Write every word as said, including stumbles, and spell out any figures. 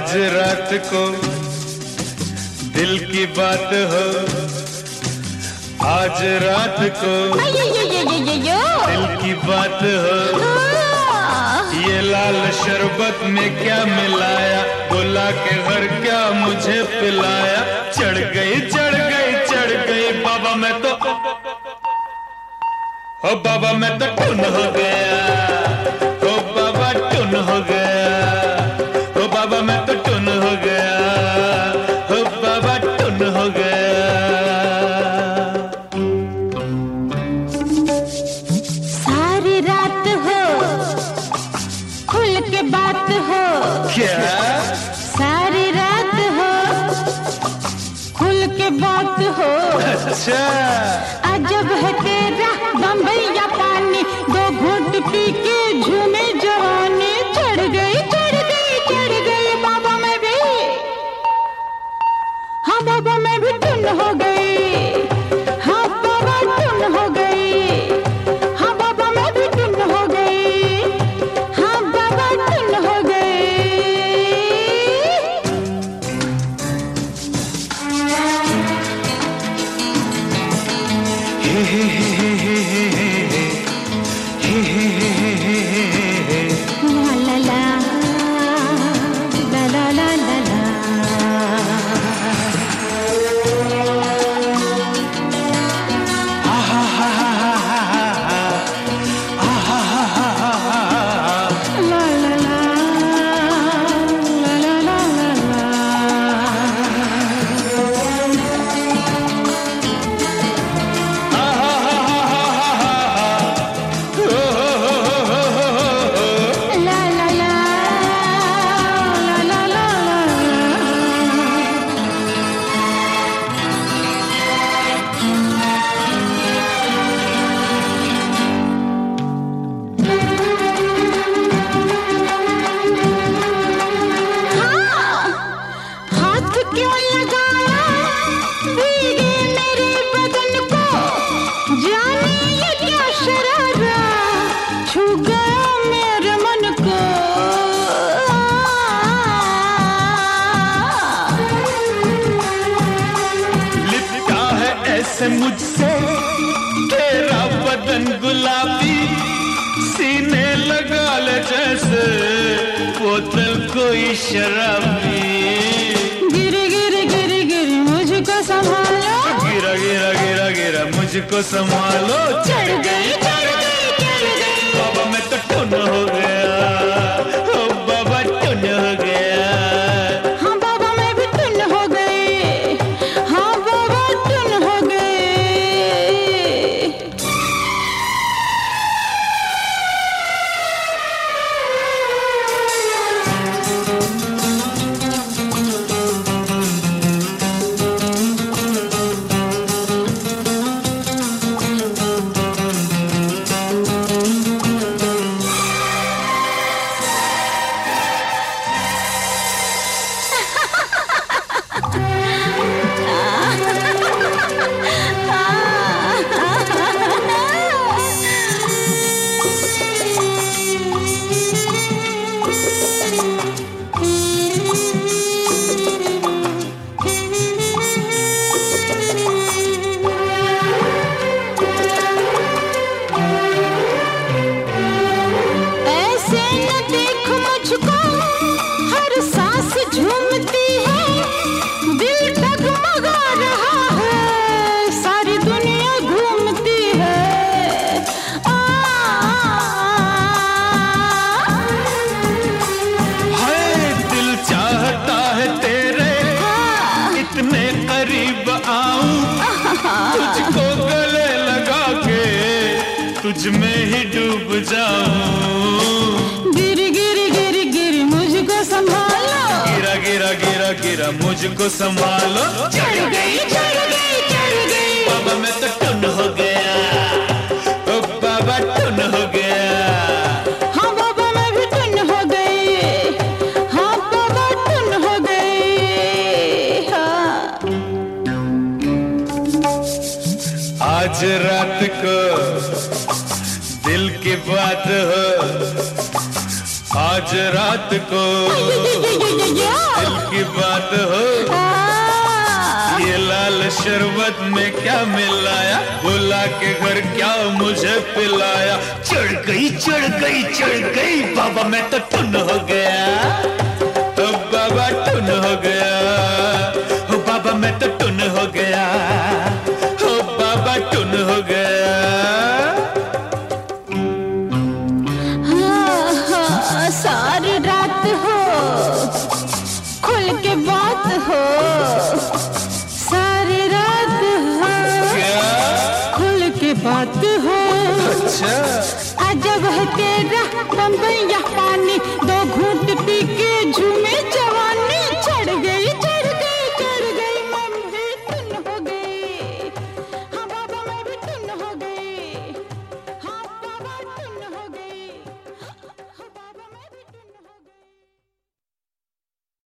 आज रात को दिल की बात हो, आज रात को दिल की बात हो। ये लाल शरबत में क्या मिलाया, बुला के घर क्या मुझे पिलाया। चढ़ गई चढ़ गई चढ़ गई बाबा मैं तो, ओ बाबा मैं तो टुन हो गया, ओ बाबा टुन हो गया, ओ बाबा मैं तो टुन हो गया, ओ बाबा टुन हो गया। सारी रात हो खुल के बात हो, क्या सारी रात हो खुल के बात हो। अच्छा अजब है तेरा बम्बई या पानी, दो घूंट पी के झूमे जवानी। चढ़ गई चढ़ गई चढ़ गई बाबा मैं भी, हाँ बाबा मैं भी टुन हो गई, हाँ बाबा टुन हो गई, हाँ बाबा मैं भी टुन हो गई, हाँ बाबा टुन हो गई। हे हे हे हे हे हे हे हे हे हे हे हे हे। ला ला ला ला ला ला ला। आहा हा हा हा हा हा, आहा हा हा हा हा। ला ला ला ला ला ला ला ला। आहा हा हा हा हा हा, ओ हो हो हो हो हो हो। ला ला ला ला ला ला ला। हाँ, हाथ क्यों लगाया भीगे मेरे बदन को, जाने ये क्या शरारा छू गया मेरे मन को। लिपटा है ऐसे मुझसे तेरा बदन गुलाबी, सीने लगा ले जैसे बोतल कोई शराबी। गिर गिर गिर गिर मुझको संभालो, गिरा गिरा गिरा गिरा मुझको संभालो। चढ़ गई चढ़ गई चढ़ गई। बाबा मैं तो टुन हो गया, ओ बाबा टुन हो गया। हाँ बाबा मैं भी टुन हो गई, हाँ बाबा टुन हो गई। ऐसे न देख मुझको, हर सांस झूमती है, दिल डगमगा रहा है, सारी दुनिया घूमती है। आ, हाय दिल चाहता है तेरे इतने करीब आऊं, तुझको गले लगा के तुझ में ही डूब जाऊं। गिर गिर गिर गिर मुझको संभालो, गिरा गिरा गिरा गिरा मुझको संभालो। चढ़ गई चढ़ गई चढ़ गई। बाबा मैं तो टुन हो गया, ओ बाबा टुन हो गया। हाँ बाबा मैं भी टुन हो गई, हाँ बाबा टुन हो गई। हाँ आज रात को दिल की बात हो, आज रात को दिल की बात हो, ये लाल शरबत में क्या मिलाया, बुला के घर क्या मुझे पिलाया। चढ़ गई चढ़ गई चढ़ गई बाबा मैं तो टुन हो गई।